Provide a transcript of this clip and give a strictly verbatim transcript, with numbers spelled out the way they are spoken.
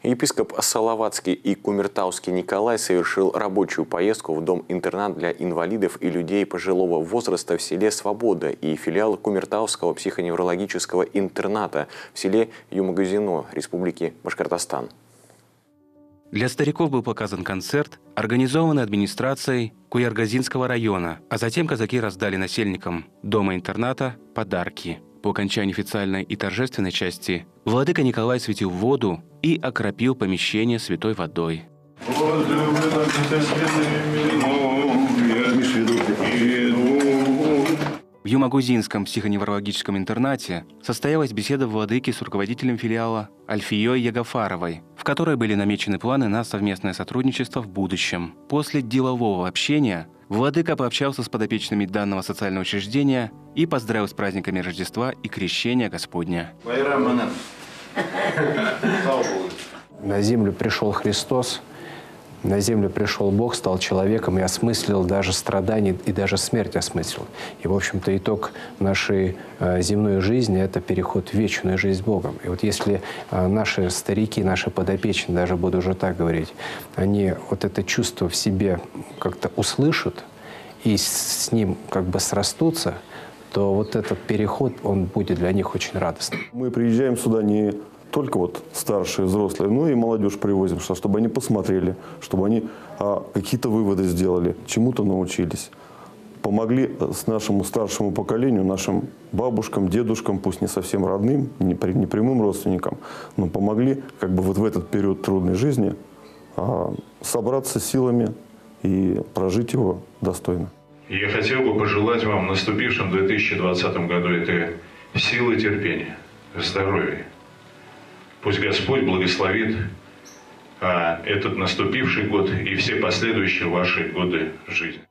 Епископ Салаватский и Кумертауский Николай совершил рабочую поездку в дом-интернат для инвалидов и людей пожилого возраста в селе Свобода и филиал Кумертауского психоневрологического интерната в селе Юмагузино Республики Башкортостан. Для стариков был показан концерт, организованный администрацией Куяргазинского района, а затем казаки раздали насельникам дома-интерната подарки. По окончании официальной и торжественной части владыка Николай светил воду и окропил помещение святой водой. В Юмагузинском психоневрологическом интернате состоялась беседа владыки с руководителем филиала Альфией Ягафаровой, в которой были намечены планы на совместное сотрудничество в будущем. После делового общения владыка пообщался с подопечными данного социального учреждения и поздравил с праздниками Рождества и Крещения Господня. На землю пришел Христос, на землю пришел Бог, стал человеком и осмыслил даже страдания, и даже смерть осмыслил. И, в общем-то, итог нашей э, земной жизни – это переход в вечную жизнь с Богом. И вот если э, наши старики, наши подопечные, даже буду уже так говорить, они вот это чувство в себе как-то услышат и с, с ним как бы срастутся, то вот этот переход, он будет для них очень радостным. Мы приезжаем сюда не только вот старшие, взрослые, но и молодежь привозим, что, чтобы они посмотрели, чтобы они а, какие-то выводы сделали, чему-то научились. Помогли с нашему старшему поколению, нашим бабушкам, дедушкам, пусть не совсем родным, не, при, не прямым родственникам, но помогли как бы вот в этот период трудной жизни а, собраться силами и прожить его достойно. Я хотел бы пожелать вам в наступившем две тысячи двадцатом году это силы терпения, здоровья. Пусть Господь благословит а, этот наступивший год и все последующие ваши годы жизни.